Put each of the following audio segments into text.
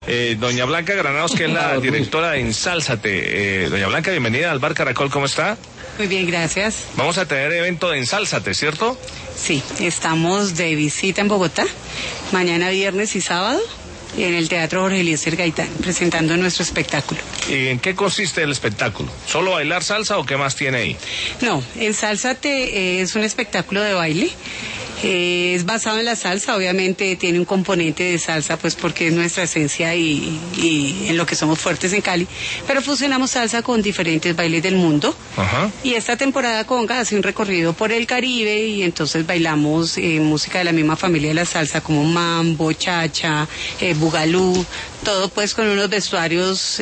Doña Blanca Granados, que es la directora de Ensálzate. Doña Blanca, bienvenida al Bar Caracol, ¿cómo está? Muy bien, gracias. Vamos a tener evento de Ensálzate, ¿cierto? Sí, estamos de visita en Bogotá, mañana viernes y sábado, en el Teatro Jorge Eliezer Gaitán, presentando nuestro espectáculo. ¿Y en qué consiste el espectáculo? ¿Solo bailar salsa o qué más tiene ahí? No, Ensálzate es un espectáculo de baile. Es basado en la salsa, obviamente tiene un componente de salsa, pues porque es nuestra esencia y en lo que somos fuertes en Cali, pero fusionamos salsa con diferentes bailes del mundo. Ajá. Y esta temporada Conga hace un recorrido por el Caribe y entonces bailamos música de la misma familia de la salsa como mambo, chacha, bugalú, todo pues con unos vestuarios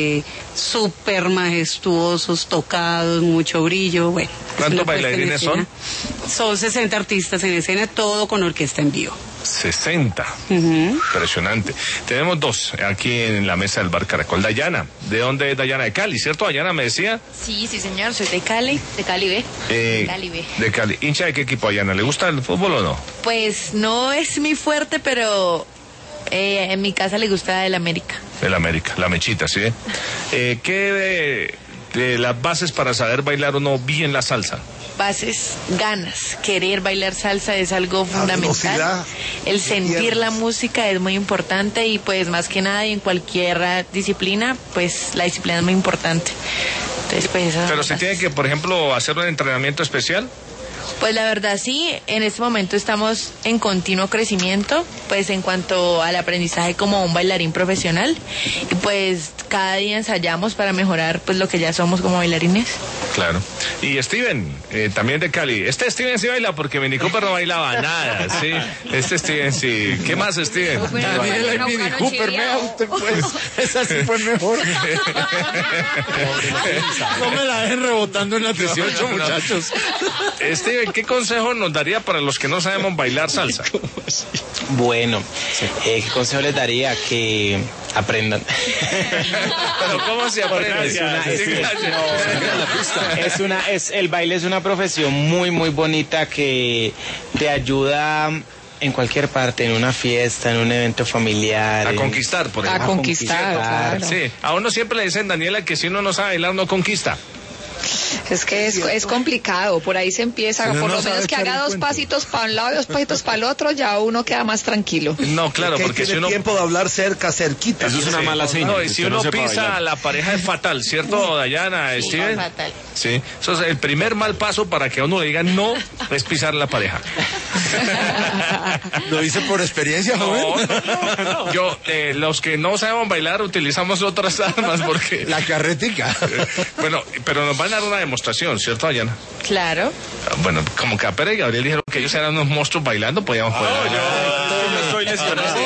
súper majestuosos, tocados, mucho brillo, bueno. ¿Cuántos bailarines son? Son 60 artistas en escena, todo con orquesta en vivo. 60. Impresionante. Tenemos dos aquí en la mesa del Bar Caracol. Dayana, ¿de dónde es Dayana? De Cali, ¿cierto? Dayana me decía. Sí, señor, soy de Cali B. Cali B. De Cali. ¿Hincha de qué equipo, Dayana? ¿Le gusta el fútbol o no? Pues no es mi fuerte, pero en mi casa le gusta el América. El América, la mechita, ¿sí? ¿Qué de las bases para saber bailar o no bien la salsa? Bases, ganas, querer bailar salsa es algo fundamental. El sentir la música es muy importante y pues más que nada en cualquier disciplina, pues la disciplina es muy importante. Entonces, pues, pero se tiene que, por ejemplo, hacer un entrenamiento especial. Pues la verdad sí, en este momento estamos en continuo crecimiento, pues en cuanto al aprendizaje como un bailarín profesional, y pues cada día ensayamos para mejorar pues lo que ya somos como bailarines. Claro. Y Steven, también de Cali. Steven sí baila porque Mini Cooper no bailaba nada, ¿sí? Steven sí. ¿Qué más, Steven? Daniela y Mini Cooper, vea usted pues. Esa sí fue mejor. No me la dejen rebotando en las 18, muchachos. Steven, ¿qué consejo nos daría para los que no sabemos bailar salsa? Bueno, ¿qué consejo les daría? Que aprendan. Pero ¿cómo se aprende? El baile es una profesión muy muy bonita que te ayuda en cualquier parte, en una fiesta, en un evento familiar. A conquistar, por ejemplo. A conquistar, claro. Sí, a uno siempre le dicen, Daniela, que si uno no sabe bailar no conquista. Es que es complicado, por ahí se empieza, por lo menos que haga dos pasitos para un lado y dos pasitos para el otro, ya uno queda más tranquilo. No, claro, porque si uno... tiempo de hablar cerquita. Eso es una mala señal. No, y si uno pisa a la pareja es fatal, ¿cierto, Dayana, Steven? Es fatal. Sí, eso es el primer mal paso para que a uno le digan no, es pisar la pareja. ¿Lo dice por experiencia, joven? No. Yo, los que no sabemos bailar utilizamos otras armas porque... La carretica. Bueno, pero nos van a dar una demostración, ¿cierto, Dayana? Claro. Bueno, como Capera y Gabriel dijeron que ellos eran unos monstruos bailando, podíamos poder bailar. Yo estoy lesionado.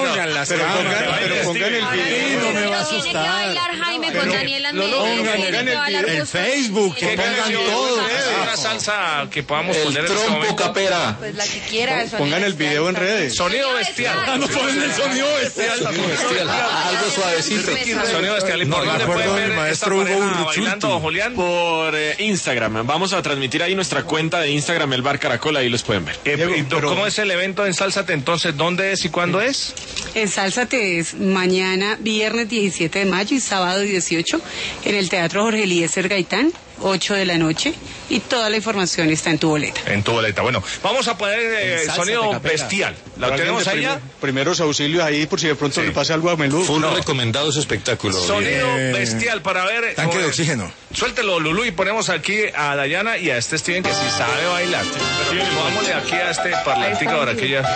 Pero pongan el video. No me va a Tiene que asustar. bailar Jaime con Daniela Pongan el Facebook, que pongan todo. Una salsa que podamos poner en este Trompo momento. Capera. Pues la que quiera. Pongan el video en redes. Sonido bestial. No ponen el sonido bestial. Algo suavecito. Sonido bestial. ¿Y por No, dónde me acuerdo pueden del ver maestro esta Hugo pareja Urruchultu. bailando, Julián? Por Instagram. Vamos a transmitir ahí nuestra cuenta de Instagram, el Bar Caracol, ahí los pueden ver. ¿Cómo es el evento en Sálzate entonces? ¿Dónde es y cuándo es? Ensálzate es mañana viernes 17 de mayo y sábado 18 en el Teatro Jorge Eliezer Gaitán, 8 de la noche, y toda la información está en tu boleta. En tu boleta. Bueno, vamos a poner sonido bestial. ¿La tenemos ahí ya? Primeros auxilios ahí por si de pronto le pasa algo a Melú. Full recomendado su espectáculo. Sonido bestial para ver. Tanque de oxígeno. Suéltelo, Lulú, y ponemos aquí a Dayana y a Steven que sí sabe bailar. Vámonos aquí a este parlantico ahora que ya...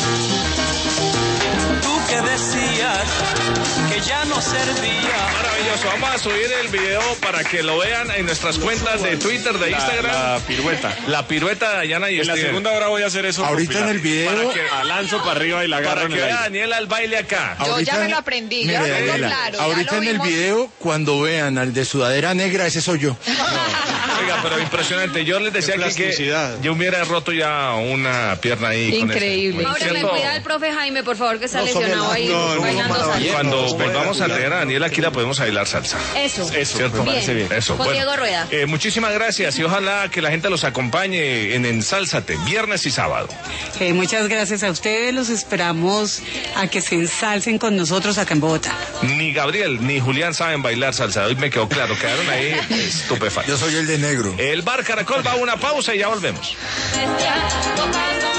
Que ya no servía. Maravilloso. maravilloso. Vamos a subir el video para que lo vean en nuestras cuentas de Twitter, de Instagram. La pirueta. La pirueta de Dayana y En la segunda hora voy a hacer eso. Ahorita en el video. Para que lanzo para arriba y la agarro para en que el vea aire. Daniela al baile acá. Yo ya me lo aprendí, ya lo tengo claro. Ahorita en el video, cuando vean al de sudadera negra, ese soy yo. Oiga, pero impresionante. Yo les decía que yo hubiera roto ya una pierna ahí. Increíble. Ahora me cuida el profe Jaime, por favor, que está lesionado ahí bailando salsa. Cuando volvamos a tener a Daniela aquí la podemos bailar salsa. Eso. ¿Cierto? Bien. Parece bien. Eso. Con Diego Rueda. Muchísimas gracias y ojalá que la gente los acompañe en Ensálzate, viernes y sábado. Muchas gracias a ustedes, los esperamos a que se ensalcen con nosotros acá en Bogotá. Ni Gabriel ni Julián saben bailar salsa, hoy me quedó claro, quedaron ahí estupefactos. Yo soy el de negro. El Bar Caracol va a una pausa y ya volvemos.